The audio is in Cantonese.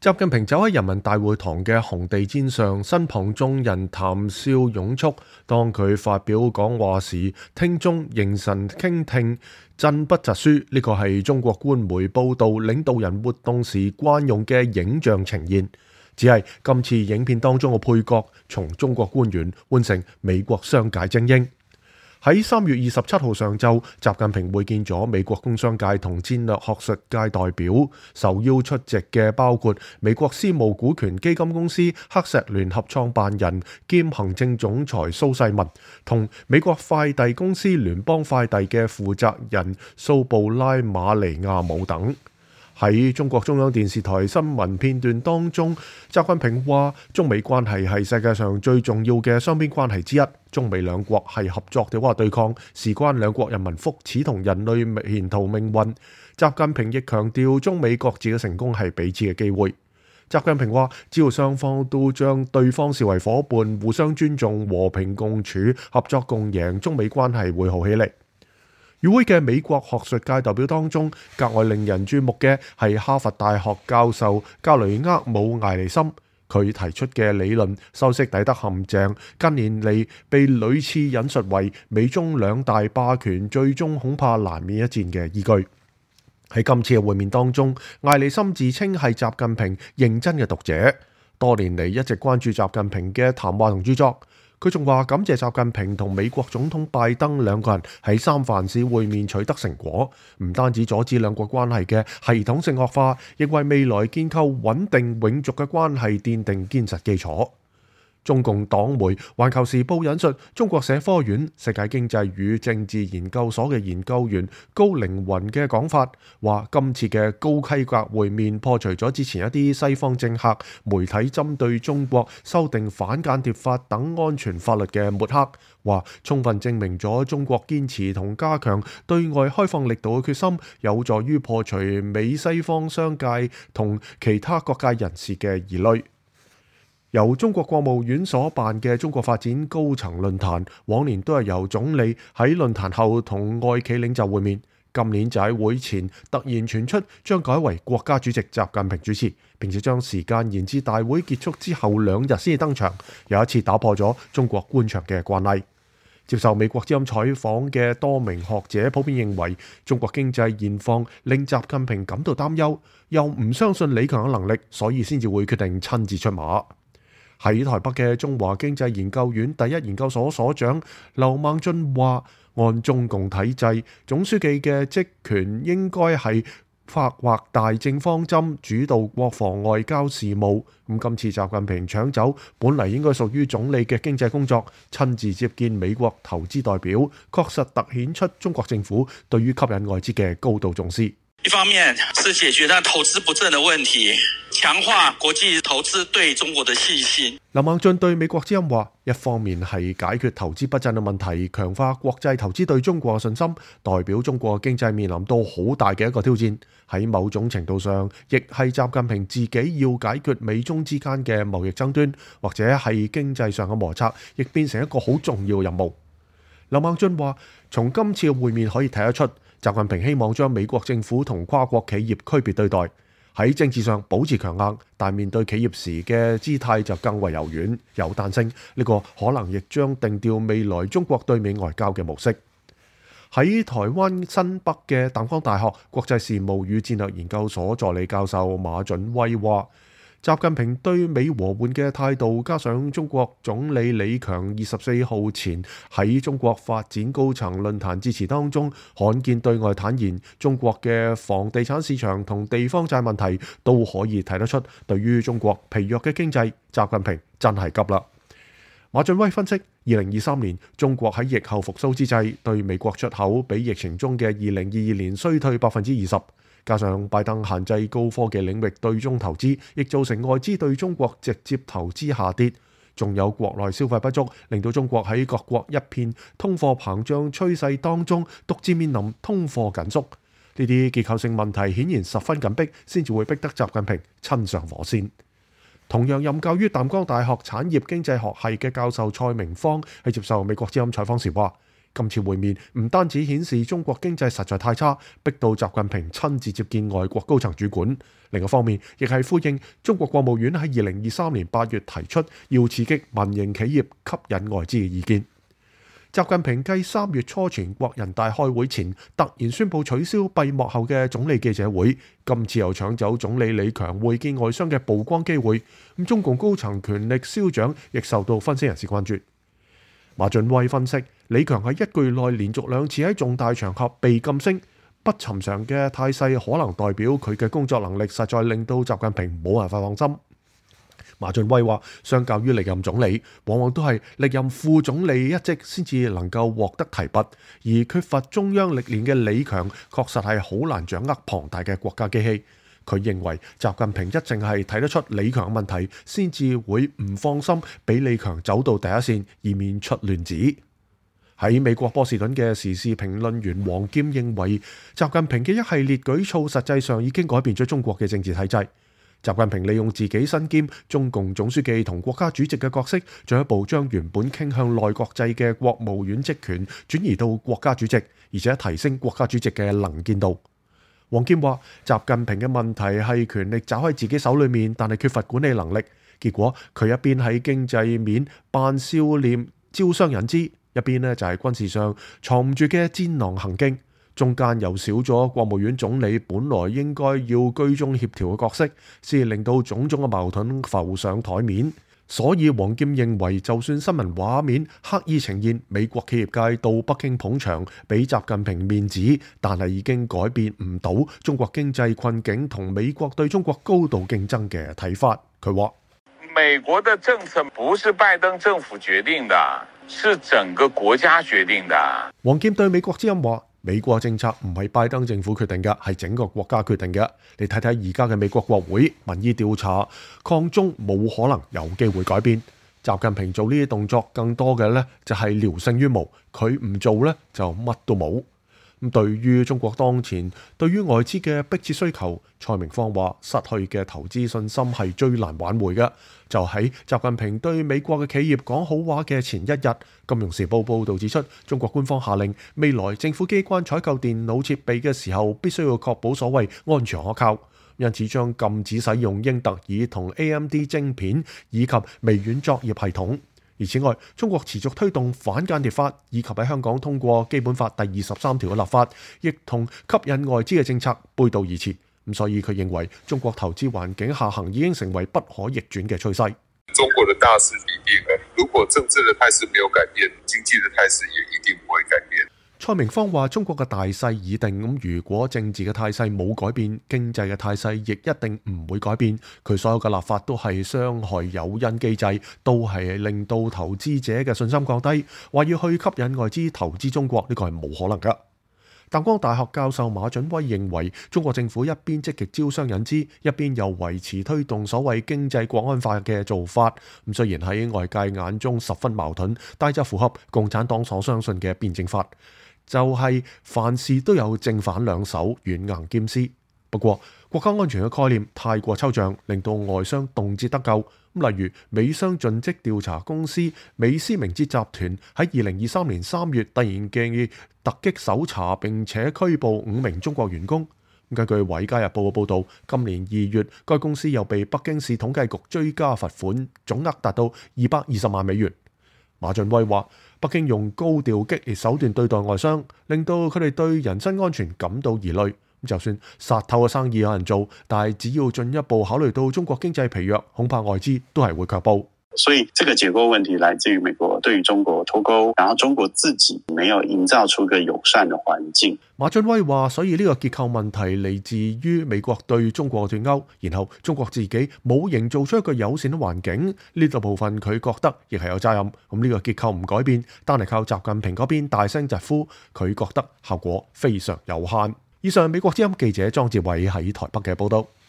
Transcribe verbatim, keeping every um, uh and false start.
習近平走喺人民大會堂嘅紅地毯上，身旁眾人談笑擁簇。當佢發表講話時，聽眾凝神傾聽，振筆疾書。呢個係中國官媒報導領導人活動時慣用嘅影像呈現，只係今次影片當中嘅配角從中國官員換成美國商界精英。喺三月二十七號上晝，習近平會見咗美國工商界同戰略學術界代表，受邀出席嘅包括美國私募股權基金公司黑石聯合創辦人兼行政總裁蘇世民，同美國快遞公司聯邦快遞嘅負責人蘇布拉馬尼亞姆等。喺中國中央電視台新聞片段當中，習近平話中美關係係世界上最重要嘅雙邊關係之一，中美兩國係合作嘅話對抗，事關兩國人民福祉同人類前途命運。習近平亦強調中美各自嘅成功係彼此嘅機會。習近平話只要雙方都將對方視為夥伴，互相尊重，和平共處，合作共贏，中美關係會好起嚟。與會嘅美國學術界代表當中，格外令人注目嘅係哈佛大學教授加雷厄姆艾利森。佢提出嘅理論修昔底德陷阱，近年嚟被屢次引述為美中兩大霸權最終恐怕難免一戰嘅依據。喺今次嘅會面當中，艾利森自稱係習近平認真嘅讀者，多年嚟一直關注習近平嘅談話同著作。佢仲話感謝習近平同美國總統拜登兩個人喺三藩市會面取得成果，唔單止阻止兩國關係嘅系統性惡化，亦為未來建構穩定永續嘅關係奠定堅實基礎。中共黨媒《環球時報》引述中國社科院世界經濟與政治研究所嘅研究員高凌雲嘅講法，話今次嘅高規格會面破除咗之前一啲西方政客、媒體針對中國修訂反間諜法等安全法律嘅抹黑，話充分證明咗中國堅持同加強對外開放力度嘅決心，有助於破除美西方商界同其他各界人士嘅疑慮。由中國國務院所辦嘅中國發展高層論壇，往年都係由總理喺論壇後同外企領袖會面。今年就喺會前突然傳出將改為國家主席習近平主持，並且將時間延至大會結束之後兩日先至登場，又一次打破咗中國官場嘅慣例。接受美國之音採訪嘅多名學者普遍認為，中國經濟現況令習近平感到擔憂，又唔相信李強嘅能力，所以先至會決定親自出馬。喺台北嘅中華經濟研究院第一研究所所長劉孟俊話，按中共體制，總書記嘅職權應該係發劃大政方針，主導國防外交事務。咁今次習近平搶走本嚟應該屬於總理嘅經濟工作，親自接見美國投資代表，確實凸顯出中國政府對於吸引外資嘅高度重視。 一方面是解決投資不振的問題，強化國際投資對中國的信心。 劉孟俊對美國之音話，一方面係解決投資不振嘅問題，強化國際投資對中國嘅信心，代表中國經濟面臨到好大嘅一個挑戰。喺某種程度上，亦係習近平自己要解決美中之間嘅貿易爭端，或者係經濟上嘅摩擦，亦變成一個好重要嘅任務。劉孟俊話，從今次嘅會面可以睇得出，習近平希望將美國政府同跨國企業區別對待，喺政治上保持強硬，但面對企業時嘅姿態就更為柔軟有彈性。呢個可能亦將定調未來中國對美外交嘅模式。喺台灣新北嘅淡江大學國際事務與戰略研究所助理教授馬準威話，習近平對美和緩嘅態度，加上中國總理李強二十四號前喺中國發展高層論壇致辭當中罕見對外坦言，中國嘅房地產市場同地方債問題都可以睇得出，對於中國疲弱嘅經濟，習近平真係急啦。馬俊威分析，二零二三年中國喺疫後復甦之際，對美國出口比疫情中嘅二零二二年衰退百分之二十。加上拜登限制高科技領域對中投資，亦造成外資對中國直接投資下跌。仲有國內消費不足，令到中國喺各國一片通貨膨脹趨勢當中，獨自面臨通貨緊縮。呢啲結構性問題顯然十分緊迫，先至會逼得習近平親上火線。同樣任教於淡江大學產業經濟學系嘅教授蔡明芳喺接受美國之音採訪時話， 今次會面唔單止顯示中國經濟實在太差，逼到習近平親自接見外國高層主管，另一方面亦係呼應中國國務院喺二零二三年八月提出要刺激民營企業吸引外資嘅意見。習近平繼三月初全國人大開會前突然宣布取消閉幕後嘅總理記者會，今次又搶走總理李強會見外商嘅曝光機會，咁中共高層權力消長亦受到分析人士關注。馬俊威分析，李強喺一個月內連續兩次喺重大場合被噤聲，不尋常嘅態勢可能代表佢嘅工作能力實在令到習近平冇辦法放心。馬俊威話，相較於歷任總理，往往都係歷任副總理一職先至能夠獲得提拔，而缺乏中央歷練嘅李強確實係好難掌握龐大嘅國家機器。佢認為習近平一定係睇得出李強嘅問題，先至會唔放心俾李強走到第一線，以免出亂子。喺美國波士頓嘅時事評論員黃劍認為，習近平嘅一系列舉措實際上已經改變咗中國嘅政治體制。習近平利用自己身兼中共總書記同國家主席嘅角色，進一步將原本傾向內閣制嘅國務院職權轉移到國家主席，而且提升國家主席嘅能見度。黃劍話，習近平嘅問題係權力抓喺自己手裏面，但係缺乏管理能力。結果佢一邊喺經濟面扮笑臉招商引資，一邊呢就係軍事上藏唔住嘅戰狼行徑。中間又少咗國務院總理本來應該要居中協調嘅角色，先令到種種嘅矛盾浮上台面。所以黃劍認為，就算新聞畫面刻意呈現美國企業界到北京捧場，俾習近平面子，但係已經改變唔到中國經濟困境同美國對中國高度競爭嘅睇法。佢話： 美國的政策不是拜登政府決定的，是整個國家決定的。 黃劍對美國之音話：美國政策唔係拜登政府決定嘅，係整個國家決定嘅。你睇睇而家嘅美國國會民意調查，抗中冇可能有機會改變。習近平做呢啲動作，更多嘅呢就係聊勝於無，佢唔做呢就乜都冇。咁對於中國當前對於外資嘅迫切需求，蔡明芳話失去嘅投資信心係最難挽回嘅。就喺習近平對美國嘅企業講好話嘅前一日，《金融時報》報導指出，中國官方下令未來政府機關採購電腦設備嘅時候，必須要確保所謂安全可靠，因此將禁止使用英特爾同 A M D 晶片以及微軟作業系統。而此外，中國持續推動反間諜法，以及喺香港通過基本法第二十三條嘅立法，亦同吸引外資嘅政策背道而馳。咁所以佢認為中國投資環境下行已經成為不可逆轉嘅趨勢。 中國的大勢已定了，如果政治的態勢沒有改變，經濟的態勢也一定不會改變。 蔡明芳話：中國嘅大勢已定，咁如果政治嘅態勢冇改變，經濟嘅態勢亦一定唔會改變。佢所有嘅立法都係傷害誘因機制，都係令到投資者嘅信心降低。話要去吸引外資投資中國，呢個係冇可能㗎。淡江大學教授馬俊威認為，中國政府一邊積極招商引資，一邊又維持推動所謂經濟國安法嘅做法。咁雖然喺外界眼中十分矛盾，但就符合共產黨所相信嘅辯證法，就係、是、凡事都有正反兩手，軟硬兼施。不過，國家安全嘅概念太過抽象，令到外商動輒得咎。例如，美商盡職調查公司美思明哲集團喺二零二三年三月突然嘅突擊搜查並且拘捕五名中國員工。根據《華爾街日報》嘅報導，今年二月該公司又被北京市統計局追加罰款，總額達到二百二十萬美元。馬俊威話：北京用高調激烈手段對待外商，令到佢哋對人身安全感到疑慮。就算殺頭嘅生意有人做，但係只要進一步考慮到中國經濟疲弱，恐怕外資都係會卻步。 所以這個結構問題來自於美國對於中國脫鈎，然後中國自己沒有營造出個友善的環境。 馬俊威話：所以呢個結構問題嚟自於美國對中國脫鈎，然後中國自己冇營造出一個友善嘅環境，呢度部分佢覺得亦係有責任。咁呢個結構唔改變，單係靠習近平嗰邊大聲疾呼，佢覺得效果非常有限。以上美國之音記者莊哲偉喺台北嘅報道。